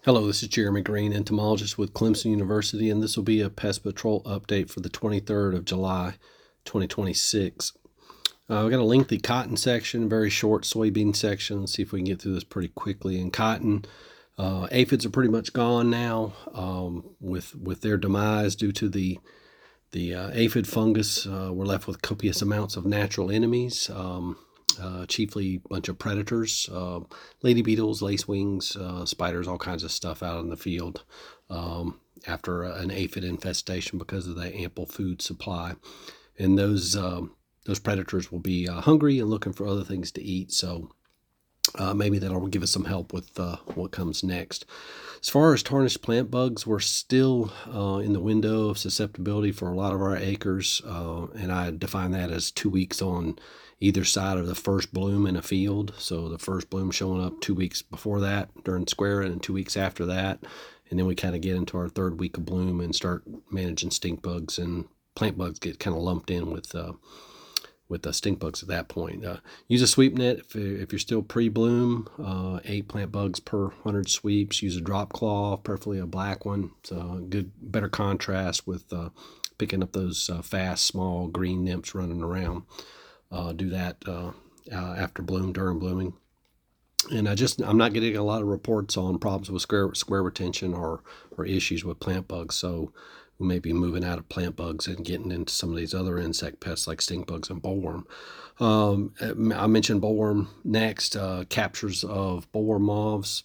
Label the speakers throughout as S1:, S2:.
S1: Hello, this is Jeremy Green, entomologist with Clemson University, and this will be a pest patrol update for the 23rd of July, 2026. We've got a lengthy cotton section, very short soybean section. Let's see if we can get through this pretty quickly. In cotton, aphids are pretty much gone now with their demise due to the aphid fungus. We're left with copious amounts of natural enemies. Chiefly a bunch of predators, lady beetles, lacewings, spiders, all kinds of stuff out in the field after an aphid infestation because of the ample food supply. And those predators will be hungry and looking for other things to eat. So maybe that'll give us some help with what comes next. As far as tarnished plant bugs, we're still in the window of susceptibility for a lot of our acres, and I define that as 2 weeks on either side of the first bloom in a field. So the first bloom showing up 2 weeks before that during squaring and 2 weeks after that, and then we kind of get into our third week of bloom and start managing stink bugs, and plant bugs get kind of lumped in with the stink bugs at that point. Use a sweep net if you're still pre-bloom, 8 plant bugs per 100 sweeps. Use a drop cloth, preferably a black one. So better contrast with picking up those fast, small green nymphs running around. Do that after bloom, during blooming. And I'm not getting a lot of reports on problems with square retention or issues with plant bugs. So we may be moving out of plant bugs and getting into some of these other insect pests like stink bugs and bollworm. I mentioned bollworm next. Captures of bollworm moths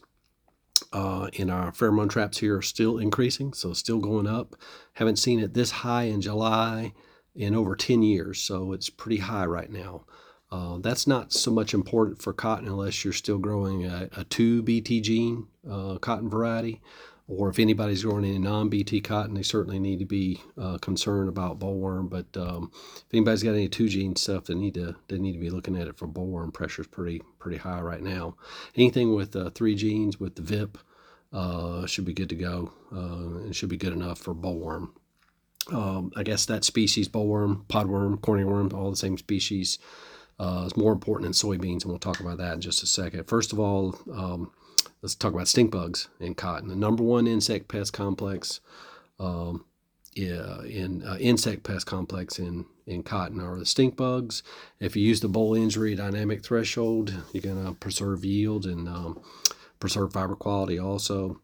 S1: in our pheromone traps here are still increasing, so still going up. Haven't seen it this high in July in over 10 years, so it's pretty high right now. That's not so much important for cotton unless you're still growing a 2-BT gene cotton variety, or if anybody's growing any non-BT cotton, they certainly need to be concerned about bollworm. But if anybody's got any 2-gene stuff, they need to be looking at it for bollworm. Pressure's pretty high right now. Anything with 3 genes with the VIP should be good to go. It should be good enough for bollworm. I guess that species, bollworm, podworm, corningworm, all the same species, is more important in soybeans, and we'll talk about that in just a second. First of all, let's talk about stink bugs in cotton. The number one insect pest complex insect pest complex in cotton are the stink bugs. If you use the boll injury dynamic threshold, you're going to preserve yield and preserve fiber quality also.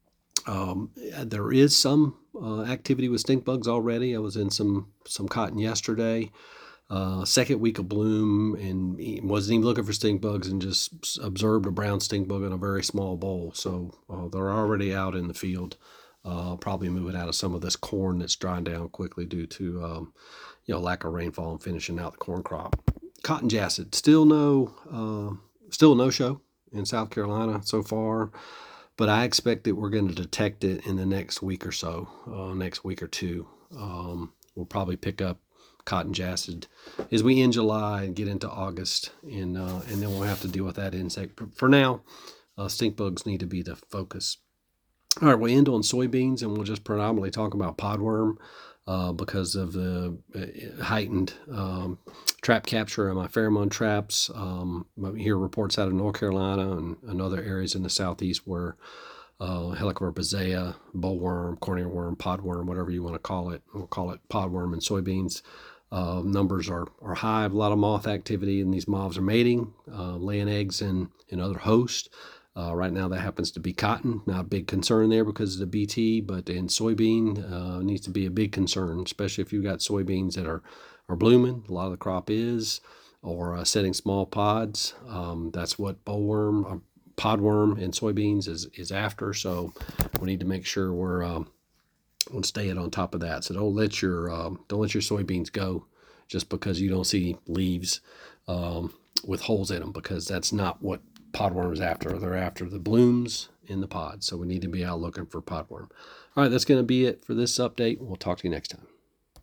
S1: There is some activity with stink bugs already. I was in some cotton yesterday. Second week of bloom, and wasn't even looking for stink bugs and just observed a brown stink bug in a very small bowl. So they're already out in the field, probably moving out of some of this corn that's drying down quickly due to lack of rainfall and finishing out the corn crop. Cotton jacid, still a no-show in South Carolina so far, but I expect that we're going to detect it in the next week or so, next week or two. We'll probably pick up cotton jacid as we end July and get into August, and then we'll have to deal with that insect. But for now, stink bugs need to be the focus. All right, we'll end on soybeans, and we'll just predominantly talk about podworm because of the heightened trap capture of my pheromone traps. I hear reports out of North Carolina and other areas in the southeast where Helicobacter picea, bollworm, cornea worm, podworm, whatever you want to call it. We'll call it podworm in soybeans. Numbers are high, a lot of moth activity, and these moths are mating, laying eggs in other hosts. Right now that happens to be cotton. Not a big concern there because of the BT, but in soybean needs to be a big concern, especially if you've got soybeans that are blooming. A lot of the crop is, or setting small pods. That's what bollworm, podworm in soybeans is after. So we need to make sure we're staying on top of that. So don't let your soybeans go just because you don't see leaves with holes in them, because that's not what podworm is after. They're after the blooms in the pod. So we need to be out looking for podworm. All right, that's going to be it for this update. We'll talk to you next time.